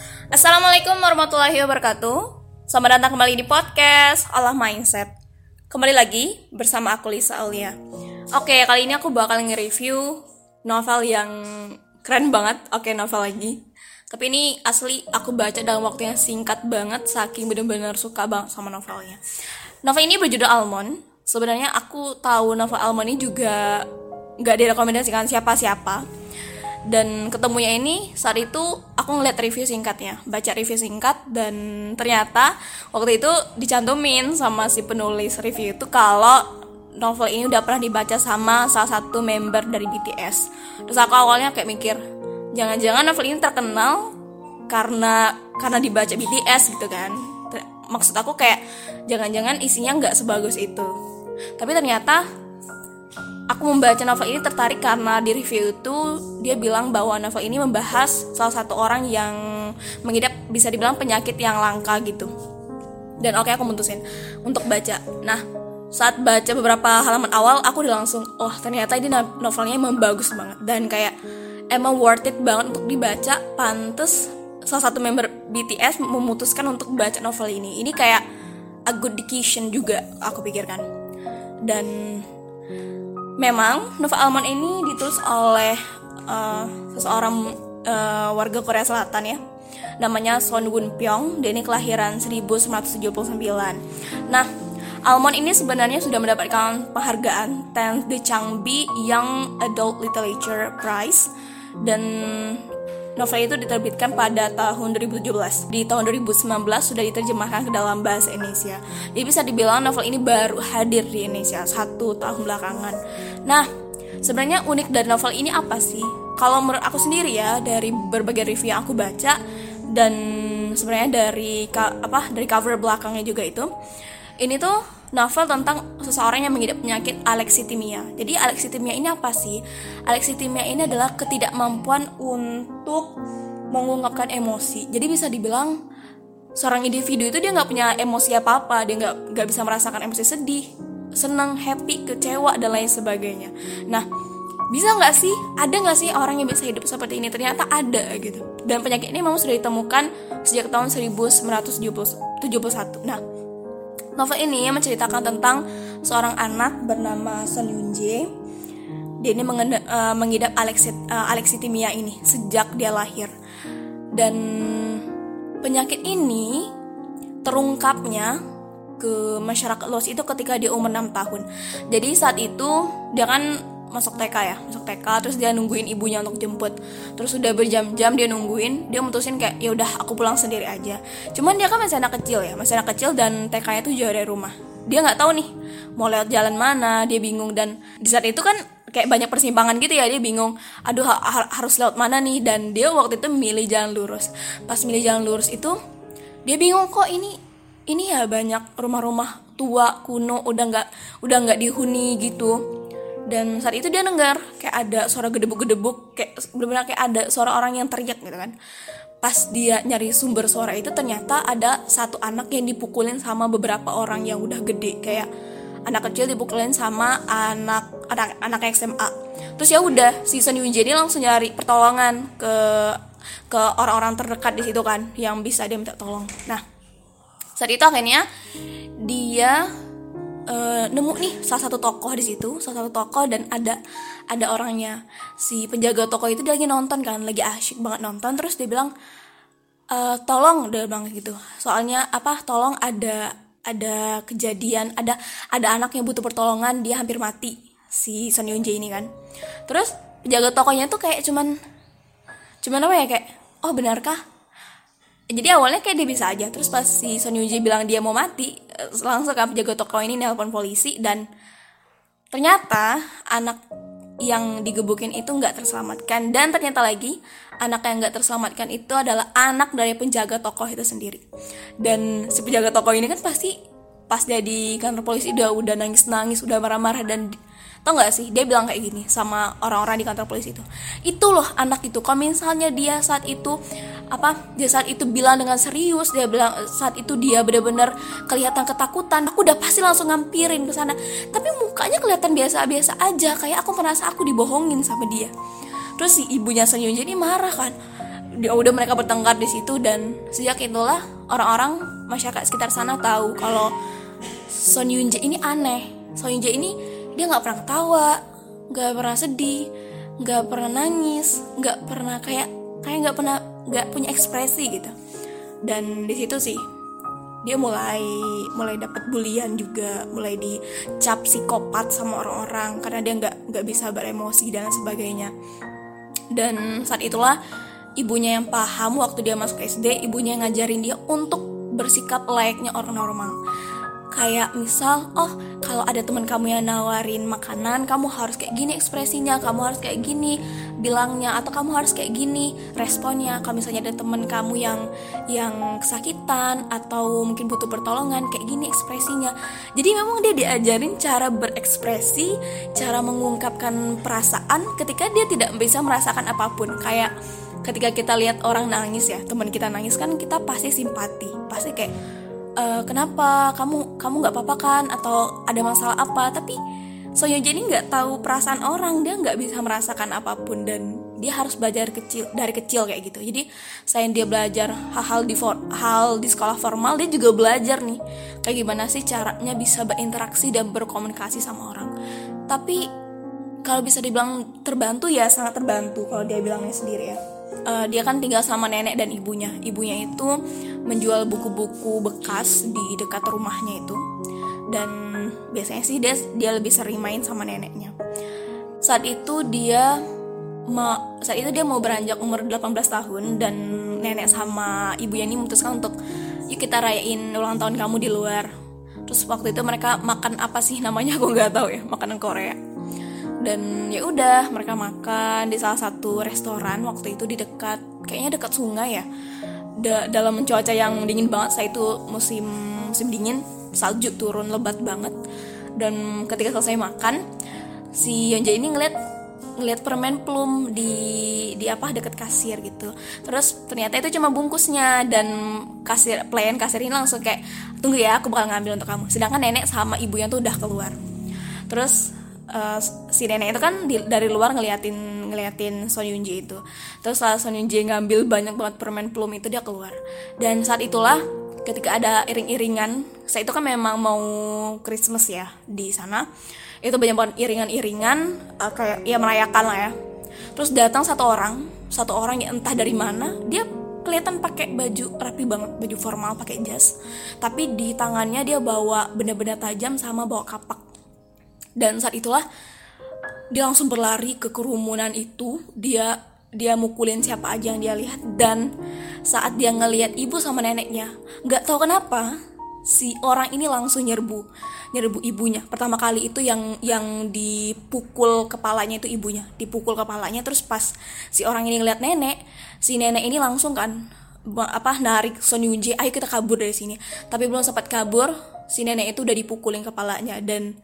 Assalamualaikum warahmatullahi wabarakatuh. Selamat datang kembali di podcast Olah Mindset. Kembali lagi bersama aku Lisa Aulia. Oke, kali ini aku bakal nge-review novel yang keren banget. Oke, novel lagi. Tapi ini asli aku baca dalam waktu yang singkat banget, saking bener-bener suka banget sama novelnya. Novel ini berjudul Almond. Sebenarnya aku tahu novel Almond ini juga gak direkomendasikan siapa-siapa. Dan ketemunya ini saat itu aku ngeliat review singkatnya, baca review singkat, dan ternyata waktu itu dicantumin sama si penulis review itu kalau novel ini udah pernah dibaca sama salah satu member dari BTS. Terus aku awalnya kayak mikir, jangan-jangan novel ini terkenal karena dibaca BTS gitu kan. Maksud aku kayak jangan-jangan isinya nggak sebagus itu. Tapi ternyata aku membaca novel ini tertarik karena di review itu dia bilang bahwa novel ini membahas salah satu orang yang mengidap bisa dibilang penyakit yang langka gitu. Dan oke, aku mutusin untuk baca. Nah, saat baca beberapa halaman awal aku udah langsung, oh ternyata ini novelnya emang bagus banget. Dan kayak emang worth it banget untuk dibaca. Pantes salah satu member BTS memutuskan untuk baca novel ini. Ini kayak a good decision juga aku pikirkan. Dan memang novel Almond ini ditulis oleh seseorang warga Korea Selatan ya. Namanya Son Woon Pyong. Dia ini kelahiran 1979. Nah, Almond ini sebenarnya sudah mendapatkan penghargaan 10th The Changbi Young Adult Literature Prize. Dan novel itu diterbitkan pada tahun 2017. Di tahun 2019 sudah diterjemahkan ke dalam bahasa Indonesia. Jadi bisa dibilang novel ini baru hadir di Indonesia 1 tahun belakangan. Nah, sebenarnya unik dari novel ini apa sih? Kalau menurut aku sendiri ya, dari berbagai review yang aku baca dan sebenarnya dari cover belakangnya juga itu, ini tuh novel tentang seseorang yang mengidap penyakit alexitimia. Jadi alexitimia ini apa sih? Alexitimia ini adalah ketidakmampuan untuk mengungkapkan emosi. Jadi bisa dibilang seorang individu itu dia nggak punya emosi apa-apa. Dia nggak bisa merasakan emosi sedih, senang, happy, kecewa, dan lain sebagainya. Nah, bisa nggak sih? Ada nggak sih orang yang bisa hidup seperti ini? Ternyata ada gitu. Dan penyakit ini memang sudah ditemukan sejak tahun 1971. Nah, novel ini menceritakan tentang seorang anak bernama Son Yoon Jae. Dia ini mengidap alexitimia ini sejak dia lahir. Dan penyakit ini terungkapnya ke masyarakat luas itu ketika dia umur 6 tahun. Jadi saat itu dia kan masuk TK, terus dia nungguin ibunya untuk jemput. Terus udah berjam-jam dia nungguin, dia mutusin kayak ya udah aku pulang sendiri aja. Cuman dia kan masih anak kecil dan TK-nya tuh jauh dari rumah. Dia nggak tahu nih mau lewat jalan mana, dia bingung. Dan di saat itu kan kayak banyak persimpangan gitu ya, dia bingung. Aduh harus lewat mana nih? Dan dia waktu itu milih jalan lurus. Pas milih jalan lurus itu dia bingung, kok ini ya banyak rumah-rumah tua kuno udah nggak dihuni gitu. Dan saat itu dia dengar kayak ada suara gedebuk-gedebuk, kayak benar-benar kayak ada suara orang yang teriak gitu kan. Pas dia nyari sumber suara itu, ternyata ada satu anak yang dipukulin sama beberapa orang yang udah gede, kayak anak kecil dipukulin sama anak SMA. Terus ya udah, si Son Yoon Jae langsung nyari pertolongan ke orang-orang terdekat di situ kan, yang bisa dia minta tolong. Nah, saat itu akhirnya dia nemu nih salah satu tokoh dan ada orangnya. Si penjaga toko itu dia lagi nonton kan, lagi asyik banget nonton. Terus dia bilang, tolong, dia bilang gitu. Soalnya tolong ada kejadian, ada anak yang butuh pertolongan, dia hampir mati, si Son Yoon Jae ini kan. Terus penjaga tokonya tuh kayak cuman apa ya, kayak oh benarkah? Jadi awalnya kayak dia bisa aja. Terus pas si Son Yoon Jae bilang dia mau mati, langsung kan penjaga toko ini nelpon polisi. Dan ternyata anak yang digebukin itu gak terselamatkan. Dan ternyata lagi anak yang gak terselamatkan itu adalah anak dari penjaga toko itu sendiri. Dan si penjaga toko ini kan pasti pas dia di kantor polisi udah nangis-nangis, udah marah-marah. Dan tau gak sih, dia bilang kayak gini sama orang-orang di kantor polisi itu loh anak itu. Kalau misalnya dia saat itu bilang dengan serius, dia bilang saat itu dia benar-benar kelihatan ketakutan, aku udah pasti langsung ngampirin ke sana. Tapi mukanya kelihatan biasa-biasa aja, kayak aku merasa aku dibohongin sama dia. Terus si ibunya Son Yoon Jae ini marah kan, udah mereka bertengkar di situ, dan sejak itulah orang-orang masyarakat sekitar sana tahu kalau Son Yoon Jae ini aneh. Son Yoon Jae ini dia nggak pernah ketawa, nggak pernah sedih, nggak pernah nangis, nggak pernah kayak nggak punya ekspresi gitu. Dan di situ sih dia mulai dapat bulian juga, mulai dicap psikopat sama orang-orang karena dia nggak bisa beremosi dan sebagainya. Dan saat itulah ibunya yang paham, waktu dia masuk SD, ibunya yang ngajarin dia untuk bersikap layaknya orang normal. Kayak misal, kalau ada teman kamu yang nawarin makanan, kamu harus kayak gini ekspresinya, kamu harus kayak gini bilangnya, atau kamu harus kayak gini responnya. Kalau misalnya ada teman kamu yang kesakitan atau mungkin butuh pertolongan, kayak gini ekspresinya. Jadi memang dia diajarin cara berekspresi, cara mengungkapkan perasaan ketika dia tidak bisa merasakan apapun. Kayak ketika kita lihat orang nangis ya, teman kita nangis kan kita pasti simpati, pasti kayak kenapa kamu nggak apa-apa kan, atau ada masalah apa. Tapi Son Yoon Jae ini nggak tahu perasaan orang, dia nggak bisa merasakan apapun, dan dia harus belajar dari kecil kayak gitu. Jadi selain dia belajar hal di sekolah formal, dia juga belajar nih kayak gimana sih caranya bisa berinteraksi dan berkomunikasi sama orang. Tapi kalau bisa dibilang terbantu ya sangat terbantu kalau dia bilangnya sendiri ya. Dia kan tinggal sama nenek dan ibunya. Ibunya itu menjual buku-buku bekas di dekat rumahnya itu. Dan biasanya sih dia lebih sering main sama neneknya. Saat itu dia mau beranjak umur 18 tahun, dan nenek sama ibunya ini memutuskan untuk yuk kita rayain ulang tahun kamu di luar. Terus waktu itu mereka makan apa sih namanya, aku nggak tahu ya, makanan Korea. Dan ya udah mereka makan di salah satu restoran waktu itu di kayaknya dekat sungai ya. Dalam cuaca yang dingin banget, saya itu musim dingin, salju turun lebat banget. Dan ketika selesai makan, si Yoon Jae ini ngeliat permen plum di dekat kasir gitu. Terus ternyata itu cuma bungkusnya, dan pelayan kasir ini langsung kayak, tunggu ya, aku bakal ngambil untuk kamu. Sedangkan nenek sama ibunya tuh udah keluar. Terus si nenek itu kan dari luar ngeliatin Son Yoon Jae itu. Terus setelah Son Yoon Jae ngambil banyak banget permen plum itu, dia keluar. Dan saat itulah ketika ada iring-iringan, saya itu kan memang mau Christmas ya di sana. Itu banyak banget iringan-iringan kayak ya merayakan lah ya. Terus datang satu orang yang entah dari mana, dia kelihatan pakai baju rapi banget, baju formal, pakai jas. Tapi di tangannya dia bawa benda-benda tajam sama bawa kapak. Dan saat itulah dia langsung berlari ke kerumunan itu. Dia mukulin siapa aja yang dia lihat. Dan saat dia ngelihat ibu sama neneknya, nggak tahu kenapa si orang ini langsung nyerbu ibunya. Pertama kali itu yang dipukul kepalanya itu ibunya, dipukul kepalanya. Terus pas si orang ini ngeliat nenek, si nenek ini langsung kan narik Son Yoon Jae, ayo kita kabur dari sini. Tapi belum sempat kabur, si nenek itu udah dipukulin kepalanya. Dan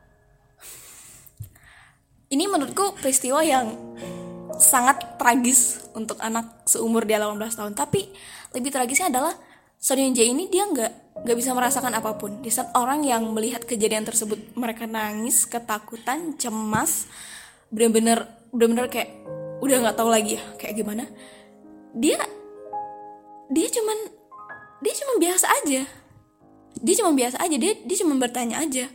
ini menurutku peristiwa yang sangat tragis untuk anak seumur dia 18 tahun. Tapi lebih tragisnya adalah Son Yoon Jae ini dia nggak bisa merasakan apapun. Di saat orang yang melihat kejadian tersebut, mereka nangis, ketakutan, cemas, bener-bener kayak udah nggak tahu lagi ya kayak gimana. Dia cuman biasa aja. Dia cuma bertanya aja.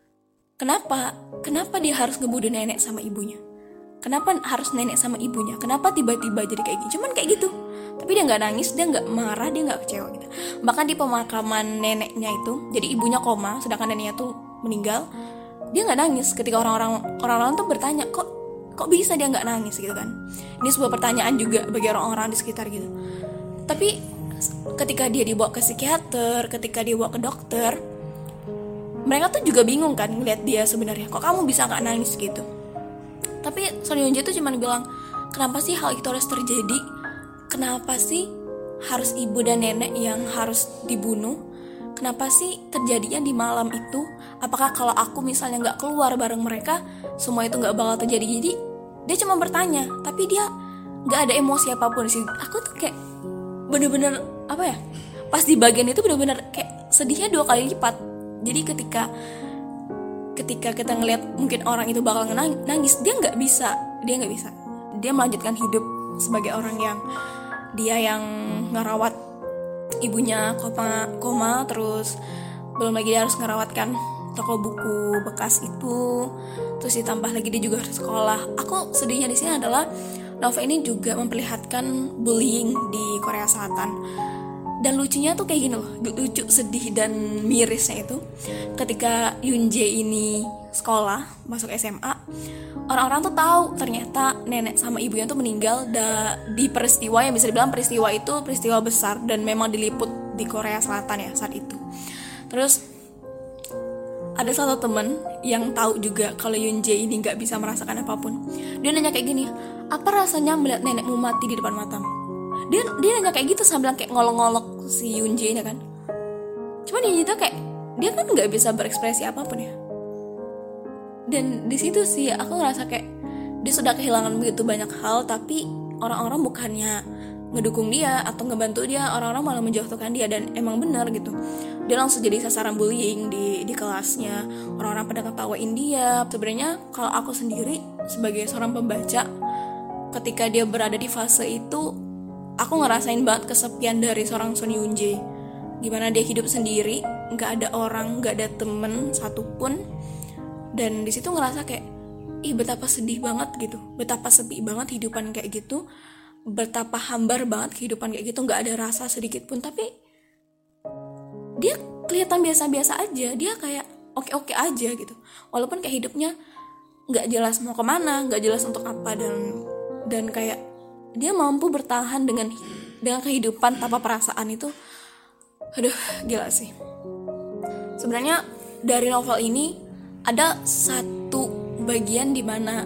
Kenapa dia harus ngebunuh nenek sama ibunya? Kenapa harus nenek sama ibunya? Kenapa tiba-tiba jadi kayak gini? Cuman kayak gitu. Tapi dia nggak nangis, dia nggak marah, dia nggak kecewa gitu. Bahkan di pemakaman neneknya itu, jadi ibunya koma, sedangkan neneknya tuh meninggal, dia nggak nangis. Ketika orang-orang tuh bertanya, kok bisa dia nggak nangis gitu kan? Ini sebuah pertanyaan juga bagi orang-orang di sekitar gitu. Tapi ketika dia dibawa ke psikiater, ketika dia dibawa ke dokter, mereka tuh juga bingung kan ngeliat dia sebenarnya, kok kamu bisa nggak nangis gitu. Tapi Son Yoon Jae tuh cuma bilang, kenapa sih hal itu harus terjadi? Kenapa sih harus ibu dan nenek yang harus dibunuh? Kenapa sih terjadinya di malam itu? Apakah kalau aku misalnya nggak keluar bareng mereka, semua itu nggak bakal terjadi? Jadi dia cuma bertanya, tapi dia nggak ada emosi apapun sih. Aku tuh kayak bener-bener pas di bagian itu bener-bener kayak sedihnya 2 kali lipat. Jadi ketika kita ngelihat mungkin orang itu bakal nangis, dia nggak bisa, dia melanjutkan hidup sebagai orang yang dia yang ngerawat ibunya koma, terus belum lagi dia harus ngerawat kan toko buku bekas itu, terus ditambah lagi dia juga harus sekolah. Aku sedihnya di sini adalah novel ini juga memperlihatkan bullying di Korea Selatan. Dan lucunya tuh kayak gini loh, lucu, sedih, dan mirisnya itu ketika Yoon Jae ini sekolah, masuk SMA, orang-orang tuh tahu ternyata nenek sama ibunya tuh meninggal di peristiwa yang bisa dibilang peristiwa itu peristiwa besar dan memang diliput di Korea Selatan ya saat itu. Terus ada satu temen yang tahu juga kalau Yoon Jae ini nggak bisa merasakan apapun. Dia nanya kayak gini, apa rasanya melihat nenekmu mati di depan matamu? Dia nanya kayak gitu sambil kayak ngolok-ngolok si Yoon Jae ini kan. Cuma dia gitu kayak dia kan nggak bisa berekspresi apapun ya. Dan di situ sih aku ngerasa kayak dia sudah kehilangan begitu banyak hal, tapi orang-orang bukannya ngedukung dia atau ngebantu dia, orang-orang malah menjatuhkan dia. Dan emang benar gitu, dia langsung jadi sasaran bullying di kelasnya. Orang-orang pada ketawain dia. Sebenarnya kalau aku sendiri sebagai seorang pembaca, ketika dia berada di fase itu, aku ngerasain banget kesepian dari seorang Son Yoon Jae. Gimana dia hidup sendiri, nggak ada orang, nggak ada temen satupun. Dan di situ ngerasa kayak, betapa sedih banget gitu, betapa sepi banget kehidupan kayak gitu, betapa hambar banget kehidupan kayak gitu, nggak ada rasa sedikit pun. Tapi dia kelihatan biasa-biasa aja, dia kayak oke-oke aja gitu, walaupun kayak hidupnya nggak jelas mau kemana, nggak jelas untuk apa, dan kayak dia mampu bertahan dengan kehidupan tanpa perasaan itu. Aduh, gila sih. Sebenarnya dari novel ini ada satu bagian di mana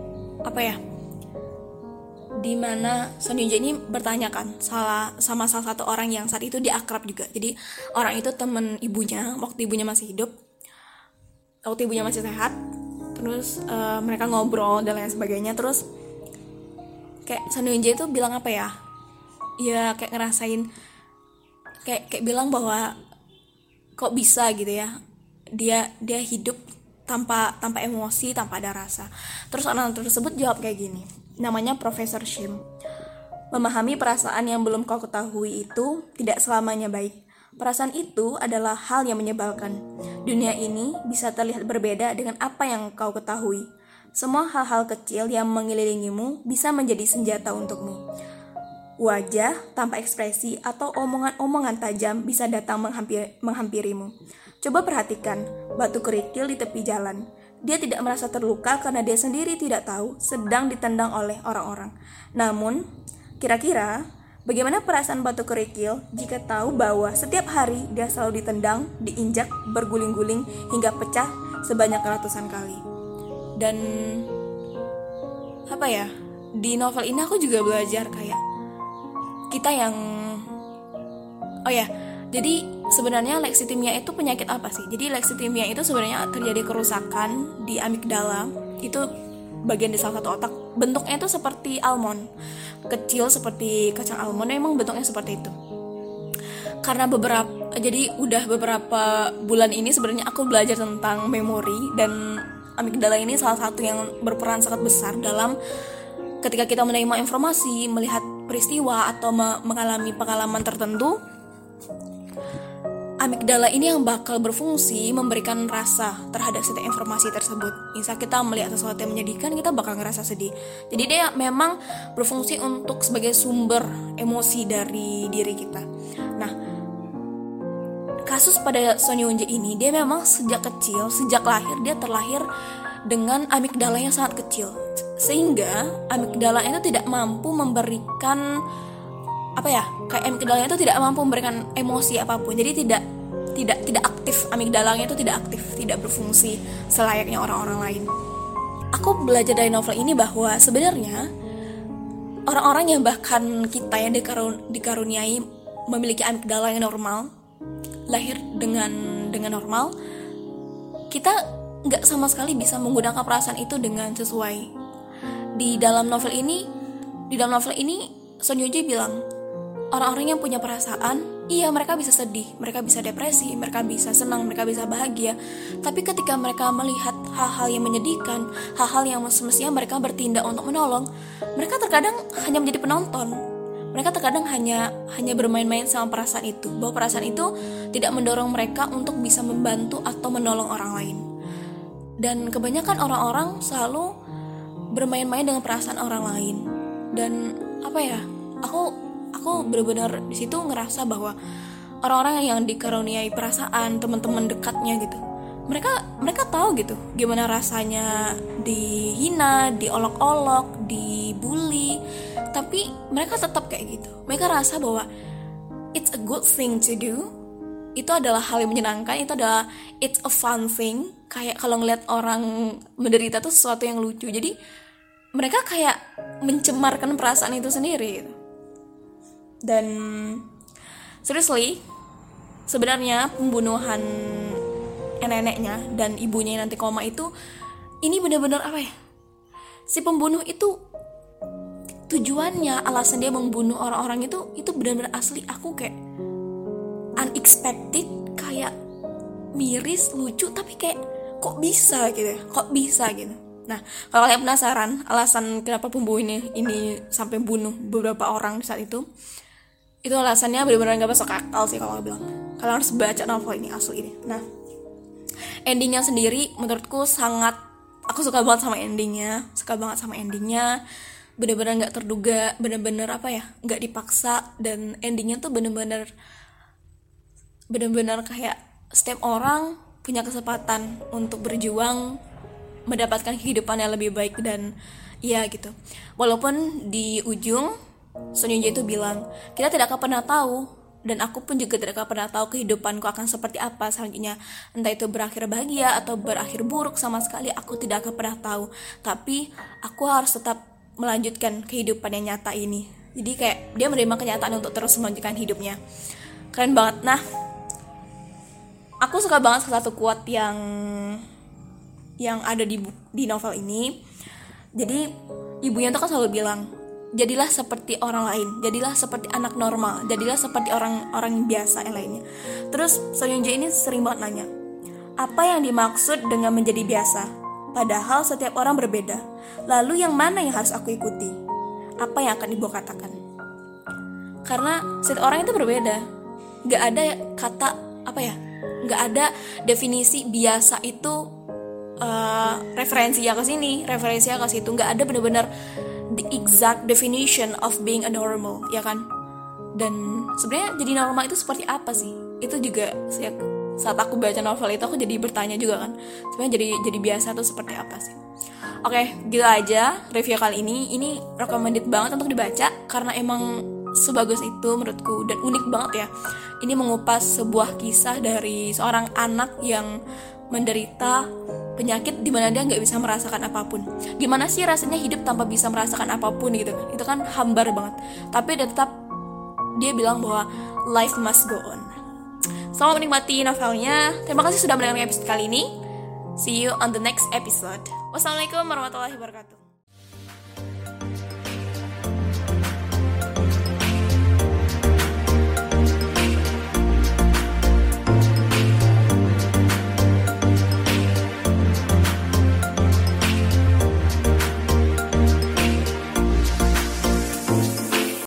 Son Yoon Jae ini bertanyakan sama salah satu orang yang saat itu dia akrab juga. Jadi orang itu temen ibunya waktu ibunya masih hidup, waktu ibunya masih sehat. Terus mereka ngobrol dan lain sebagainya. Terus kayak Son Yoon Jae itu bilang apa ya? Ya kayak ngerasain kayak bilang bahwa kok bisa gitu ya. Dia hidup tanpa emosi, tanpa ada rasa. Terus orang tersebut jawab kayak gini. Namanya Profesor Shim. Memahami perasaan yang belum kau ketahui itu tidak selamanya baik. Perasaan itu adalah hal yang menyebalkan. Dunia ini bisa terlihat berbeda dengan apa yang kau ketahui. Semua hal-hal kecil yang mengelilingimu bisa menjadi senjata untukmu. Wajah tanpa ekspresi atau omongan-omongan tajam bisa datang menghampirimu. Coba perhatikan batu kerikil di tepi jalan. Dia tidak merasa terluka karena dia sendiri tidak tahu sedang ditendang oleh orang-orang. Namun, kira-kira bagaimana perasaan batu kerikil jika tahu bahwa setiap hari dia selalu ditendang, diinjak, berguling-guling hingga pecah sebanyak ratusan kali. Dan di novel ini aku juga belajar kayak kita yang jadi sebenarnya lexitimia itu penyakit apa sih? Jadi lexitimia itu sebenarnya terjadi kerusakan di amigdala. Itu bagian di salah satu otak. Bentuknya itu seperti almond, kecil seperti kacang almond. Memang bentuknya seperti itu. Karena udah beberapa bulan ini sebenarnya aku belajar tentang memori, dan amigdala ini salah satu yang berperan sangat besar dalam ketika kita menerima informasi, melihat peristiwa atau mengalami pengalaman tertentu. Amigdala ini yang bakal berfungsi memberikan rasa terhadap setiap informasi tersebut. Misal kita melihat sesuatu yang menyedihkan, kita bakal ngerasa sedih. Jadi dia memang berfungsi untuk sebagai sumber emosi dari diri kita. Nah, kasus pada Son Yoon Jae ini, dia memang sejak kecil, sejak lahir, dia terlahir dengan amigdala yang sangat kecil. Sehingga amigdala itu tidak mampu memberikan amigdalanya itu tidak mampu memberikan emosi apapun. Jadi tidak aktif, amigdalanya itu tidak aktif, tidak berfungsi selayaknya orang-orang lain. Aku belajar dari novel ini bahwa sebenarnya orang-orang yang bahkan kita yang dikaruniai memiliki amigdala yang normal, lahir dengan normal, kita nggak sama sekali bisa menggunakan perasaan itu dengan sesuai. Di dalam novel ini Son Yoon Jae bilang, orang-orang yang punya perasaan, iya mereka bisa sedih, mereka bisa depresi, mereka bisa senang, mereka bisa bahagia. Tapi ketika mereka melihat hal-hal yang menyedihkan, hal-hal yang semestinya mereka bertindak untuk menolong, mereka terkadang hanya menjadi penonton. mereka terkadang hanya bermain-main sama perasaan itu, bahwa perasaan itu tidak mendorong mereka untuk bisa membantu atau menolong orang lain. Dan kebanyakan orang-orang selalu bermain-main dengan perasaan orang lain. Dan aku benar-benar di situ ngerasa bahwa orang-orang yang dikaruniai perasaan, teman-teman dekatnya gitu, mereka tahu gitu gimana rasanya dihina, diolok-olok, dibully, tapi mereka tetap kayak gitu. Mereka rasa bahwa it's a good thing to do, itu adalah hal yang menyenangkan, it's a fun thing. Kayak kalau ngeliat orang menderita tuh sesuatu yang lucu. Jadi mereka kayak mencemarkan perasaan itu sendiri gitu. Dan seriously, sebenarnya pembunuhan neneknya dan ibunya yang nanti koma itu, ini benar-benar si pembunuh itu tujuannya, alasan dia membunuh orang-orang itu benar-benar asli. Aku kayak unexpected, kayak miris, lucu, tapi kayak kok bisa gitu. Nah, kalau kalian penasaran alasan kenapa pembunuh ini sampai bunuh beberapa orang di saat itu alasannya benar-benar gak masuk akal sih kalau bilang. Kalian harus baca novel ini asli ini. Nah, endingnya sendiri menurutku aku suka banget sama endingnya. Benar-benar nggak terduga, benar-benar nggak dipaksa, dan endingnya tuh benar-benar kayak setiap orang punya kesempatan untuk berjuang mendapatkan kehidupan yang lebih baik. Dan ya gitu, walaupun di ujung Son Yun-jae itu bilang, kita tidak akan pernah tahu, dan aku pun juga tidak akan pernah tahu kehidupanku akan seperti apa selanjutnya, entah itu berakhir bahagia atau berakhir buruk, sama sekali aku tidak akan pernah tahu, tapi aku harus tetap melanjutkan kehidupan yang nyata ini. Jadi kayak dia menerima kenyataan untuk terus melanjutkan hidupnya. Keren banget. Nah, aku suka banget salah satu quote yang ada di novel ini. Jadi ibunya tuh kan selalu bilang, jadilah seperti orang lain, jadilah seperti anak normal, jadilah seperti orang biasa yang lainnya. Terus Son Yun-jae ini sering banget nanya, apa yang dimaksud dengan menjadi biasa? Padahal setiap orang berbeda. Lalu yang mana yang harus aku ikuti? Apa yang akan ibu katakan? Karena setiap orang itu berbeda. Gak ada kata gak ada definisi biasa itu referensinya ke sini, referensinya ke situ. Gak ada benar-benar the exact definition of being a normal, ya kan? Dan sebenarnya jadi normal itu seperti apa sih? Itu juga saat aku baca novel itu aku jadi bertanya juga kan, sebenarnya jadi biasa tuh seperti apa sih? Oke, gitu aja review kali ini. Ini recommended banget untuk dibaca karena emang sebagus itu menurutku, dan unik banget ya. Ini mengupas sebuah kisah dari seorang anak yang menderita penyakit di mana dia nggak bisa merasakan apapun. Gimana sih rasanya hidup tanpa bisa merasakan apapun gitu kan? Itu kan hambar banget. Tapi tetap dia bilang bahwa life must go on. Selamat menikmati novelnya. Terima kasih sudah mendengarkan episode kali ini. See you on the next episode. Wassalamualaikum warahmatullahi wabarakatuh.